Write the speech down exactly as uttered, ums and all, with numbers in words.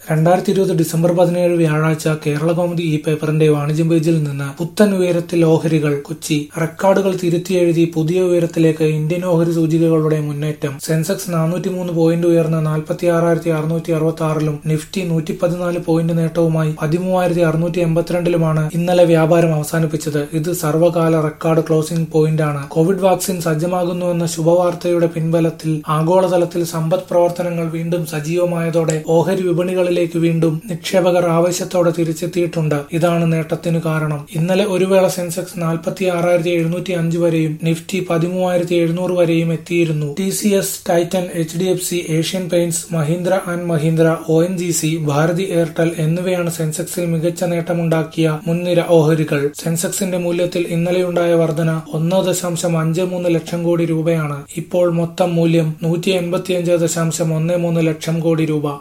രണ്ടായിരത്തി ഇരുപത് ഡിസംബർ പതിനേഴ് വ്യാഴാഴ്ച കേരളകൗമുദി ഈ പേപ്പറിന്റെ വാണിജ്യം പേജിൽ നിന്ന് പുത്തൻ ഉയരത്തിൽ ഓഹരികൾ കൊച്ചി. റെക്കോർഡുകൾ തിരുത്തിയെഴുതി പുതിയ ഉയരത്തിലേക്ക് ഇന്ത്യൻ ഓഹരി സൂചികകളുടെ മുന്നേറ്റം. സെൻസെക്സ് നാനൂറ്റിമൂന്ന് പോയിന്റ് ഉയർന്ന് നാൽപ്പത്തിയാറായിരത്തി അറുന്നൂറ്റി അറുപത്തി ആറിലും നിഫ്റ്റി നൂറ്റി പതിനാല് പോയിന്റ് നേട്ടവുമായി പതിമൂവായിരത്തി അറുന്നൂറ്റി എൺപത്തിരണ്ടിലുമാണ് ഇന്നലെ വ്യാപാരം അവസാനിപ്പിച്ചത്. ഇത് സർവകാല റെക്കോർഡ് ക്ലോസിംഗ് പോയിന്റാണ്. കോവിഡ് വാക്സിൻ സജ്ജമാകുന്നുവെന്ന ശുഭവാർത്തയുടെ പിൻബലത്തിൽ ആഗോളതലത്തിൽ സമ്പദ് പ്രവർത്തനങ്ങൾ വീണ്ടും സജീവമായതോടെ ഓഹരി വിപണികളിൽ ിലേക്ക് വീണ്ടും നിക്ഷേപകർ ആവശ്യത്തോടെ തിരിച്ചെത്തിയിട്ടുണ്ട്. ഇതാണ് നേട്ടത്തിനു കാരണം. ഇന്നലെ ഒരു വേള സെൻസെക്സ് നാൽപ്പത്തി ആറായിരത്തി എഴുന്നൂറ്റി അഞ്ച് വരെയും നിഫ്റ്റി പതിമൂവായിരത്തി എഴുന്നൂറ് വരെയും എത്തിയിരുന്നു. T C S, Titan, H D F C, Asian paints, Mahindra and Mahindra, O N G C, Bharti Airtel എന്നിവയാണ് സെൻസെക്സിൽ മികച്ച നേട്ടമുണ്ടാക്കിയ മുൻനിര ഓഹരികൾ. സെൻസെക്സിന്റെ മൂല്യത്തിൽ ഇന്നലെയുണ്ടായ വർധന ഒന്ന് ദശാംശം അഞ്ച് മൂന്ന് ലക്ഷം കോടി രൂപയാണ്. ഇപ്പോൾ മൊത്തം മൂല്യം നൂറ്റി എൺപത്തിയഞ്ച് ദശാംശം ഒന്ന് മൂന്ന് ലക്ഷം കോടി രൂപ.